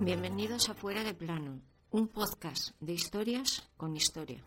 Bienvenidos a Fuera de Plano, un podcast de historias con historia.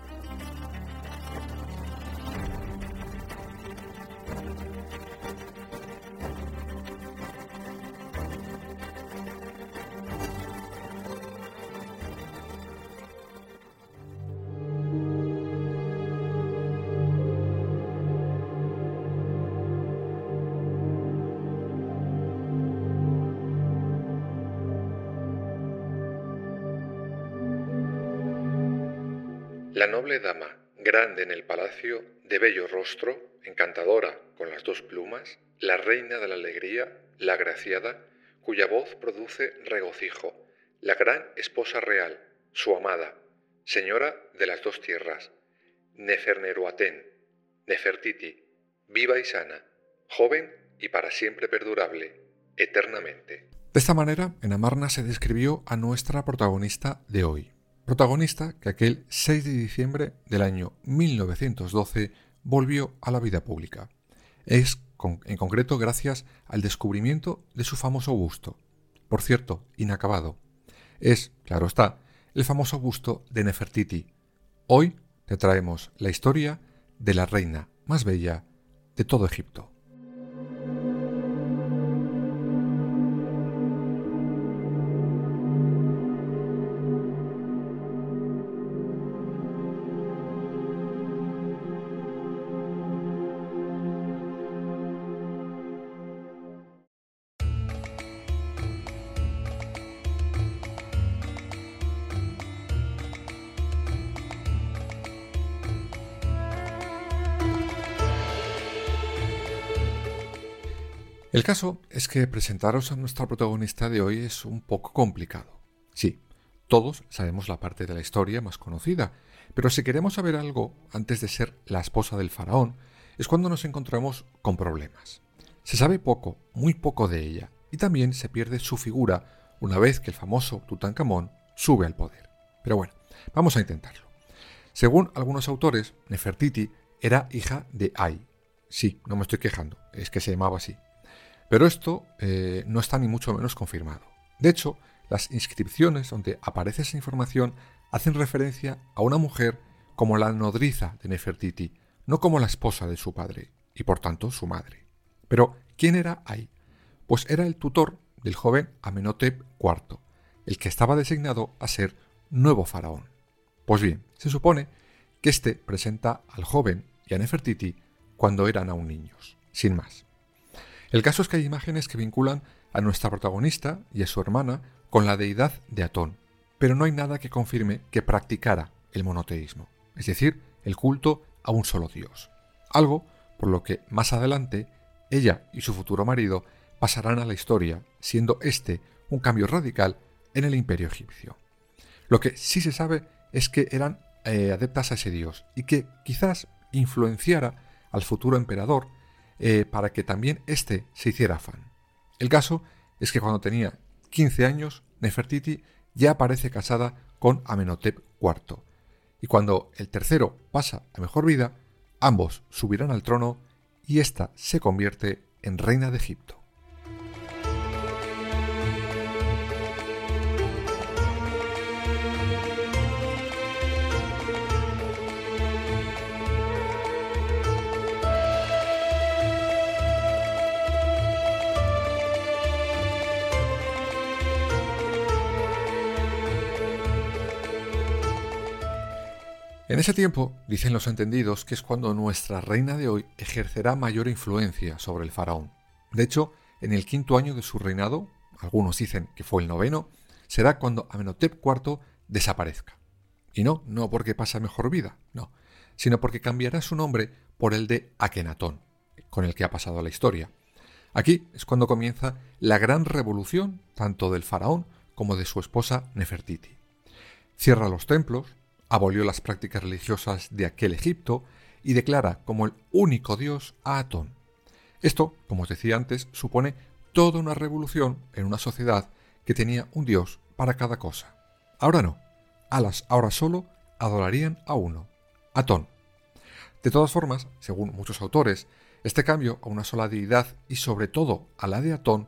La noble dama, grande en el palacio, de bello rostro, encantadora con las dos plumas, la reina de la alegría, la agraciada, cuya voz produce regocijo, la gran esposa real, su amada, señora de las dos tierras, Neferneruaten, Nefertiti, viva y sana, joven y para siempre perdurable, eternamente. De esta manera, en Amarna se describió a nuestra protagonista de hoy. Protagonista que aquel 6 de diciembre del año 1912 volvió a la vida pública. Es, en concreto, gracias al descubrimiento de su famoso busto. Por cierto, inacabado. Es, claro está, el famoso busto de Nefertiti. Hoy te traemos la historia de la reina más bella de todo Egipto. El caso es que presentaros a nuestra protagonista de hoy es un poco complicado. Sí, todos sabemos la parte de la historia más conocida, pero si queremos saber algo antes de ser la esposa del faraón, es cuando nos encontramos con problemas. Se sabe poco, muy poco de ella, y también se pierde su figura una vez que el famoso Tutankamón sube al poder. Pero bueno, vamos a intentarlo. Según algunos autores, Nefertiti era hija de Ay. Sí, no me estoy quejando, es que se llamaba así. Pero esto no está ni mucho menos confirmado. De hecho, las inscripciones donde aparece esa información hacen referencia a una mujer como la nodriza de Nefertiti, no como la esposa de su padre, y por tanto su madre. Pero, ¿quién era Ay? Pues era el tutor del joven Amenhotep IV, el que estaba designado a ser nuevo faraón. Pues bien, se supone que éste presenta al joven y a Nefertiti cuando eran aún niños, sin más. El caso es que hay imágenes que vinculan a nuestra protagonista y a su hermana con la deidad de Atón, pero no hay nada que confirme que practicara el monoteísmo, es decir, el culto a un solo dios. Algo por lo que más adelante ella y su futuro marido pasarán a la historia, siendo este un cambio radical en el imperio egipcio. Lo que sí se sabe es que eran adeptas a ese dios y que quizás influenciara al futuro emperador para que también éste se hiciera fan. El caso es que cuando tenía 15 años, Nefertiti ya aparece casada con Amenhotep IV. Y cuando el tercero pasa a mejor vida, ambos subirán al trono y ésta se convierte en reina de Egipto. En ese tiempo, dicen los entendidos, que es cuando nuestra reina de hoy ejercerá mayor influencia sobre el faraón. De hecho, en el 5º año de su reinado, algunos dicen que fue el 9º, será cuando Amenhotep IV desaparezca. Y no porque pase mejor vida, no, sino porque cambiará su nombre por el de Akenatón, con el que ha pasado a la historia. Aquí es cuando comienza la gran revolución, tanto del faraón como de su esposa Nefertiti. Cierra los templos, abolió las prácticas religiosas de aquel Egipto y declara como el único dios a Atón. Esto, como os decía antes, supone toda una revolución en una sociedad que tenía un dios para cada cosa. Ahora no, ahora solo adorarían a uno, Atón. De todas formas, según muchos autores, este cambio a una sola deidad y sobre todo a la de Atón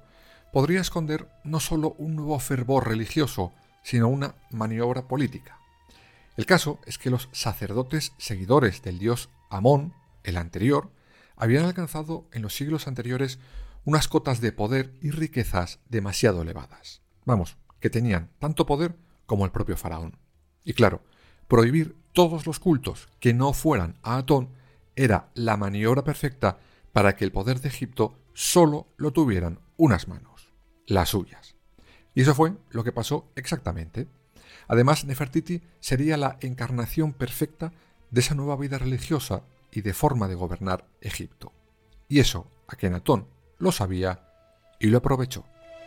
podría esconder no solo un nuevo fervor religioso, sino una maniobra política. El caso es que los sacerdotes seguidores del dios Amón, el anterior, habían alcanzado en los siglos anteriores unas cotas de poder y riquezas demasiado elevadas. Vamos, que tenían tanto poder como el propio faraón. Y claro, prohibir todos los cultos que no fueran a Atón era la maniobra perfecta para que el poder de Egipto solo lo tuvieran unas manos, las suyas. Y eso fue lo que pasó exactamente. Además, Nefertiti sería la encarnación perfecta de esa nueva vida religiosa y de forma de gobernar Egipto. Y eso Akenatón lo sabía y lo aprovechó.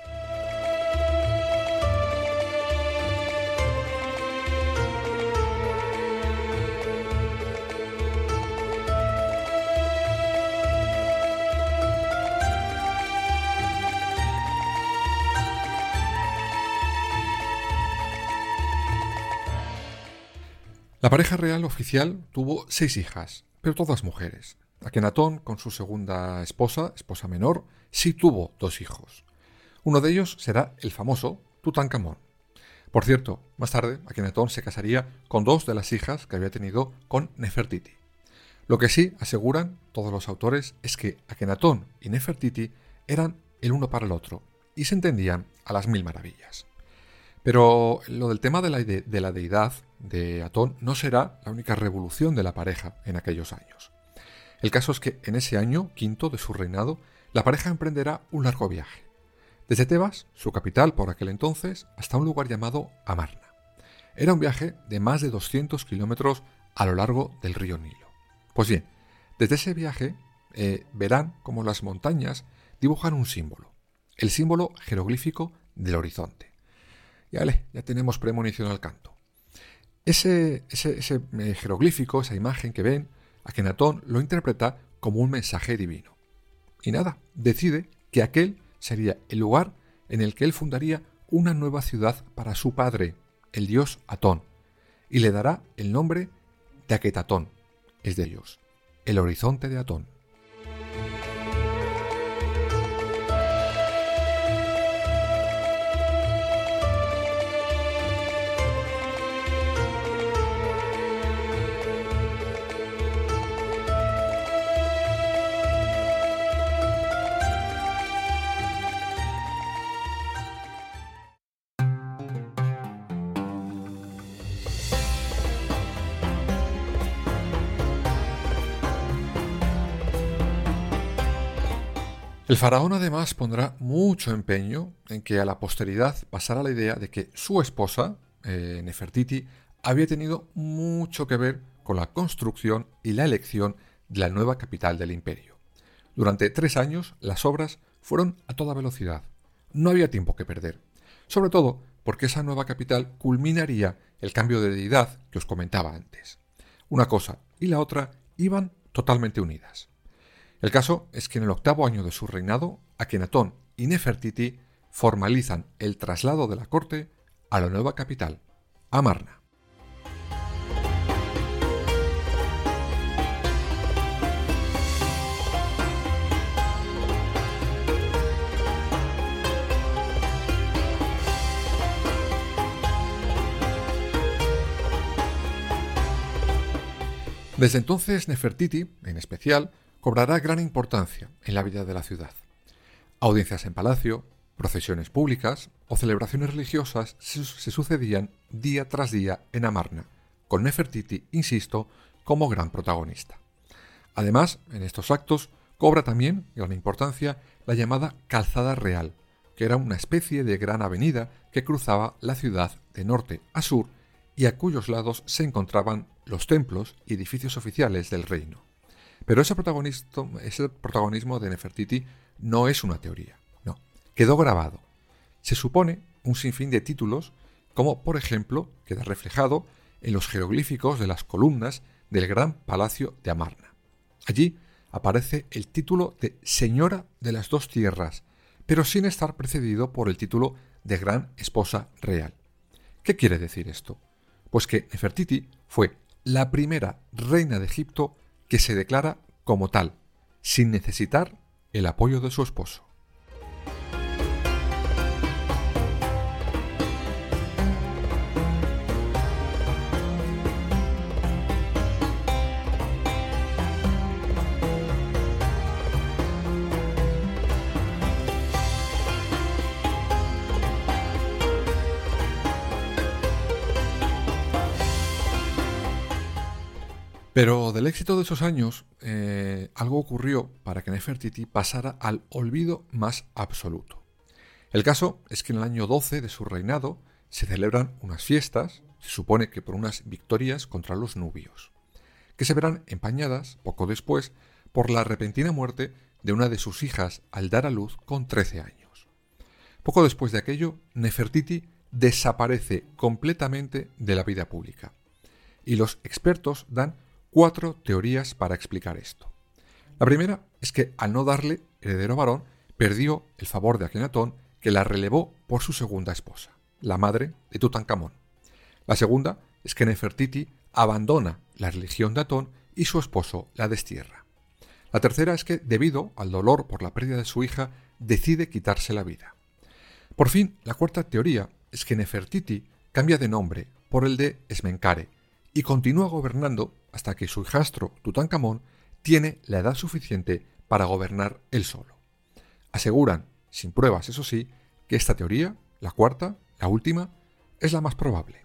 La pareja real oficial tuvo 6 hijas, pero todas mujeres. Akenatón, con su segunda esposa menor, sí tuvo 2 hijos. Uno de ellos será el famoso Tutankamón. Por cierto, más tarde Akenatón se casaría con 2 de las hijas que había tenido con Nefertiti. Lo que sí aseguran todos los autores es que Akenatón y Nefertiti eran el uno para el otro y se entendían a las 1000 maravillas. Pero lo del tema de la deidad de Atón no será la única revolución de la pareja en aquellos años. El caso es que en ese año quinto de su reinado, la pareja emprenderá un largo viaje. Desde Tebas, su capital por aquel entonces, hasta un lugar llamado Amarna. Era un viaje de más de 200 kilómetros a lo largo del río Nilo. Pues bien, desde ese viaje verán cómo las montañas dibujan un símbolo, el símbolo jeroglífico del horizonte. Ya tenemos premonición al canto. Ese jeroglífico, esa imagen que ven, Akenatón lo interpreta como un mensaje divino. Y nada, decide que aquel sería el lugar en el que él fundaría una nueva ciudad para su padre, el dios Atón, y le dará el nombre de Aketatón, es de Dios, el horizonte de Atón. El faraón además pondrá mucho empeño en que a la posteridad pasara la idea de que su esposa, Nefertiti, había tenido mucho que ver con la construcción y la elección de la nueva capital del imperio. Durante 3 años las obras fueron a toda velocidad. No había tiempo que perder, sobre todo porque esa nueva capital culminaría el cambio de deidad que os comentaba antes. Una cosa y la otra iban totalmente unidas. El caso es que en el 8º año de su reinado, Akenatón y Nefertiti formalizan el traslado de la corte a la nueva capital, Amarna. Desde entonces Nefertiti, en especial, cobrará gran importancia en la vida de la ciudad. Audiencias en palacio, procesiones públicas o celebraciones religiosas se sucedían día tras día en Amarna, con Nefertiti, insisto, como gran protagonista. Además, en estos actos cobra también gran importancia la llamada Calzada Real, que era una especie de gran avenida que cruzaba la ciudad de norte a sur y a cuyos lados se encontraban los templos y edificios oficiales del reino. Pero ese protagonismo de Nefertiti no es una teoría, no, quedó grabado. Se supone un sinfín de títulos, como por ejemplo queda reflejado en los jeroglíficos de las columnas del gran palacio de Amarna. Allí aparece el título de Señora de las Dos Tierras, pero sin estar precedido por el título de Gran Esposa Real. ¿Qué quiere decir esto? Pues que Nefertiti fue la primera reina de Egipto que se declara como tal, sin necesitar el apoyo de su esposo. Pero del éxito de esos años, algo ocurrió para que Nefertiti pasara al olvido más absoluto. El caso es que en el año 12 de su reinado se celebran unas fiestas, se supone que por unas victorias contra los nubios, que se verán empañadas, poco después, por la repentina muerte de una de sus hijas al dar a luz con 13 años. Poco después de aquello, Nefertiti desaparece completamente de la vida pública. Y los expertos dan 4 teorías para explicar esto. La primera es que al no darle heredero varón, perdió el favor de Akenatón, que la relevó por su segunda esposa, la madre de Tutankamón. La segunda es que Nefertiti abandona la religión de Atón y su esposo la destierra. La tercera es que, debido al dolor por la pérdida de su hija, decide quitarse la vida. Por fin, la cuarta teoría es que Nefertiti cambia de nombre por el de Esmenkare y continúa gobernando hasta que su hijastro Tutankamón tiene la edad suficiente para gobernar él solo. Aseguran, sin pruebas eso sí, que esta teoría, la cuarta, la última, es la más probable.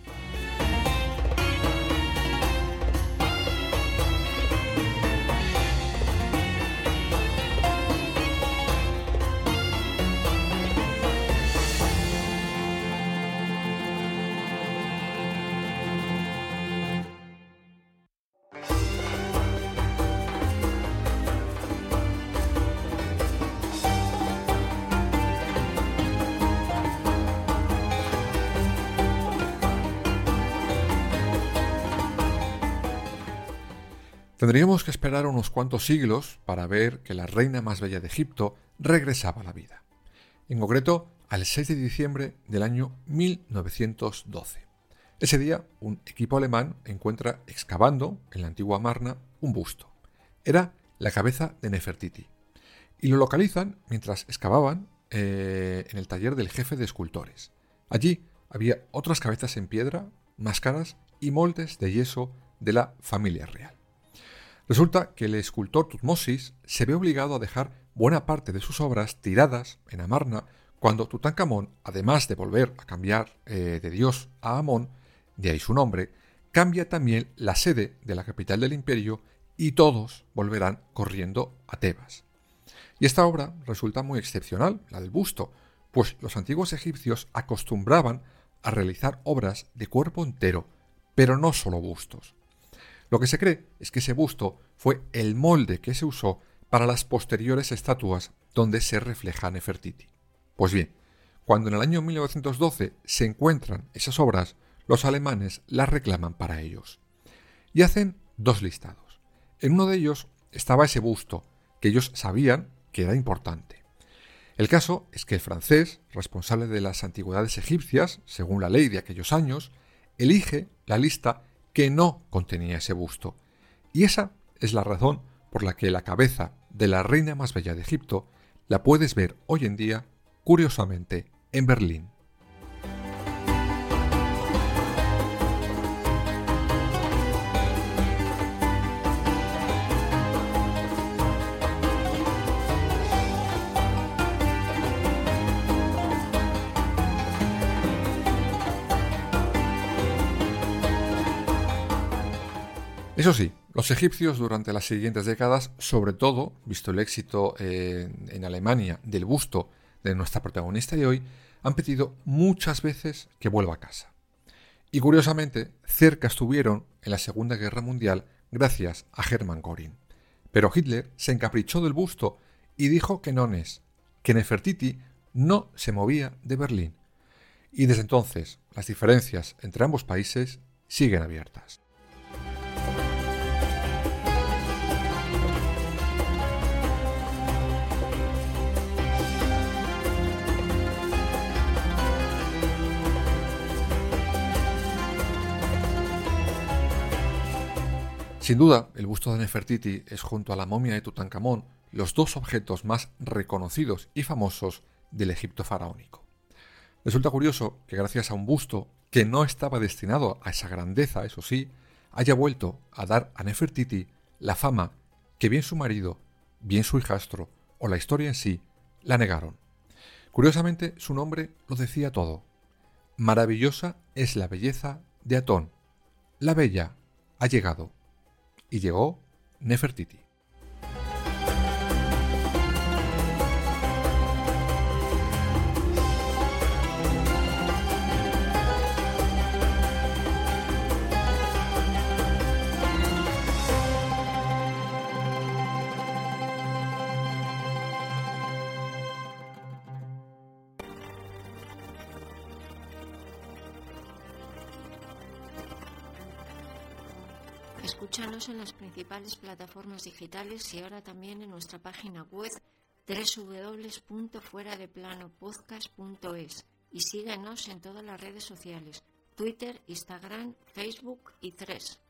Tendríamos que esperar unos cuantos siglos para ver que la reina más bella de Egipto regresaba a la vida. En concreto, al 6 de diciembre del año 1912. Ese día, un equipo alemán encuentra excavando en la antigua Marna un busto. Era la cabeza de Nefertiti. Y lo localizan mientras excavaban en el taller del jefe de escultores. Allí había otras cabezas en piedra, máscaras y moldes de yeso de la familia real. Resulta que el escultor Tutmosis se ve obligado a dejar buena parte de sus obras tiradas en Amarna cuando Tutankamón, además de volver a cambiar de dios a Amón, de ahí su nombre, cambia también la sede de la capital del imperio y todos volverán corriendo a Tebas. Y esta obra resulta muy excepcional, la del busto, pues los antiguos egipcios acostumbraban a realizar obras de cuerpo entero, pero no solo bustos. Lo que se cree es que ese busto fue el molde que se usó para las posteriores estatuas donde se refleja Nefertiti. Pues bien, cuando en el año 1912 se encuentran esas obras, los alemanes las reclaman para ellos. Y hacen 2 listados. En uno de ellos estaba ese busto, que ellos sabían que era importante. El caso es que el francés, responsable de las antigüedades egipcias, según la ley de aquellos años, elige la lista que no contenía ese busto. Y esa es la razón por la que la cabeza de la reina más bella de Egipto la puedes ver hoy en día, curiosamente, en Berlín. Eso sí, los egipcios durante las siguientes décadas, sobre todo, visto el éxito en Alemania del busto de nuestra protagonista de hoy, han pedido muchas veces que vuelva a casa. Y curiosamente, cerca estuvieron en la Segunda Guerra Mundial gracias a Hermann Göring. Pero Hitler se encaprichó del busto y dijo que que Nefertiti no se movía de Berlín. Y desde entonces, las diferencias entre ambos países siguen abiertas. Sin duda, el busto de Nefertiti es, junto a la momia de Tutankamón, los 2 objetos más reconocidos y famosos del Egipto faraónico. Resulta curioso que gracias a un busto que no estaba destinado a esa grandeza, eso sí, haya vuelto a dar a Nefertiti la fama que bien su marido, bien su hijastro o la historia en sí la negaron. Curiosamente, su nombre lo decía todo. Maravillosa es la belleza de Atón. La bella ha llegado. y llegó Nefertiti. Escúchanos en las principales plataformas digitales y ahora también en nuestra página web www.fueradeplanopodcast.es y síguenos en todas las redes sociales, Twitter, Instagram, Facebook y Threads.